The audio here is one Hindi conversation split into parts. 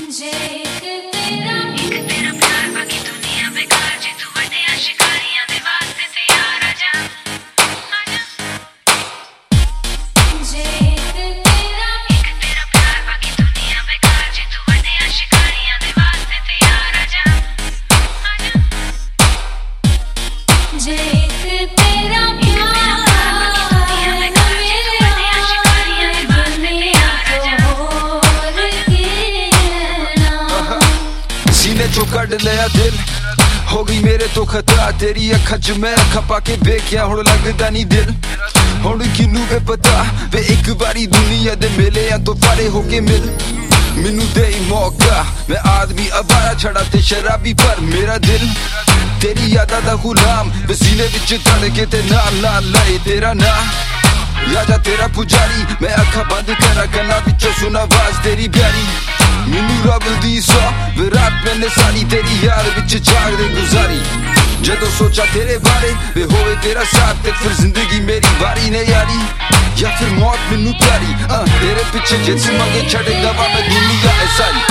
जे एक तेरा प्यार बाकी दुनिया बेकार जे तू वड्डियां शिकारियां दे वास्ते तैयार आजा जे एक तेरा प्यार बाकी दुनिया बेकार जे तू वड्डियां शिकारियां दे वास्ते तैयार आजा जे एक तेरा जो कड़ लिया दिल हो गई मेरे तो खता तेरी अखा च मैं अखा पाके बेख्या हुण लगदा नहीं दिल हुण किनू वे पता वे एक बारी दुनिया दे मेले तो फारे होके मिल मैनू दे मौका मैं आदमी अवारा छड़ा ते शराबी पर मेरा दिल तेरी यादा दा गुलाम वे सीने विच धड़के ते नाल नाल लाए तेरा ना राजा तेरा पुजारी मैं अखा बंद करा कन्ना विचों सुना आवाज तेरी प्यारी मैनू रब दी सौ विराट मैंने सारी तेरी यार विच जाग दे गुजारी जदों सोचा तेरे बारे वे होवे तेरा साथ ते फिर जिंदगी मेरी बारी ने यारी या फिर मौत मैनू प्यारी तेरे पीछे जिस मंगे छड़े दवा मैं दुनिया है सारी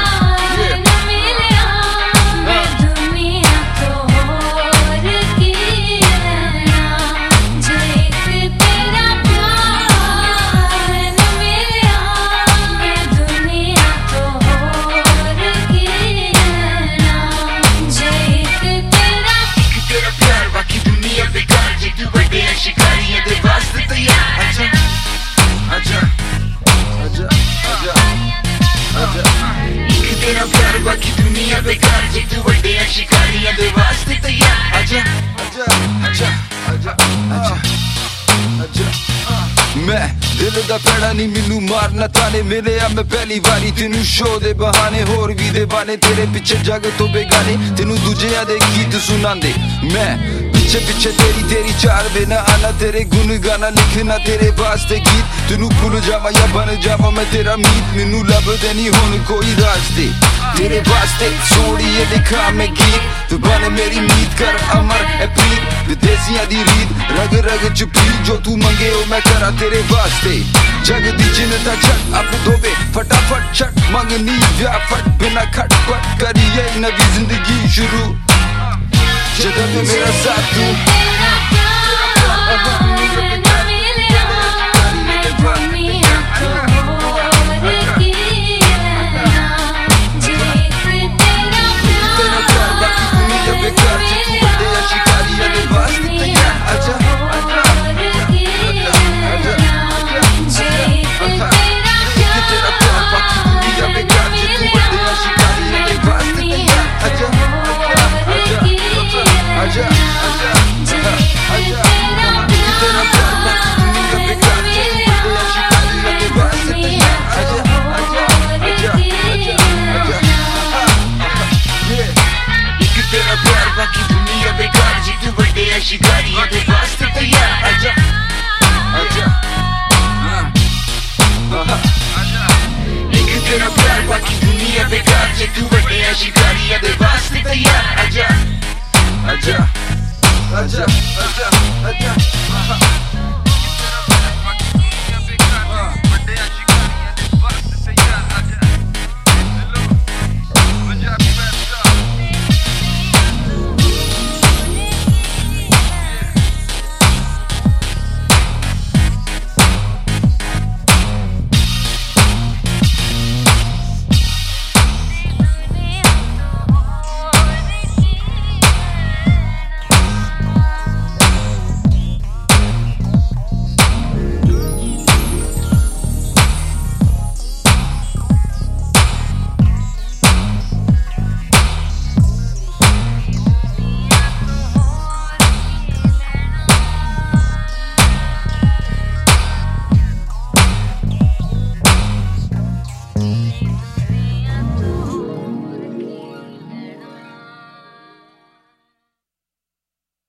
शिकारियां दे वास्ते तैयार आजा आजा आजा आजा आजा एक तेरा प्यार बाकी दुनिया बेकार जे तू वड्डियां शिकारियां दे वास्ते तैयार आजा आजा आजा आजा आजा आजा मैं दिल दा पैड़ा नहीं मैनू मारना ताने मिले मैं पहली बारी तेनू शो दे बहाने होर भी दे बाने तेरे पिछे जग तो बेगाने तेनू दूजियां दे गीत सुनांदे मैं पिछे पिछे तेरी चार बेना आना तेरे गुन गाना लिखना तेरे वास्ते गीत तेनू भूल जावा या बन जावा मैं तेरा मीत मैनू लभदे नहीं हुण कोई रास्ते तेरे वास्ते सोड़िए लिखा मैं गीत तू बन मेरी मीत कर अमर ए प्रीत विदेसियां दी रीत रग रग च पी जो तू मंगे ओ मैं करा तेरे वास्ते जग दी चिंता छट अब धोबे फटाफट छट मंगनी व्या फट बिना खटपट करिए नवी जिंदगी शुरू जगह में मेरा साथ तू शिकारियां दे वास्ते तैयार आजा आजा एक तेरा प्यार बाकी दुनिया बेकार जे तू वड्डियां शिकारियां दे वास्ते तैयार आजा आजा आजा आजा आजा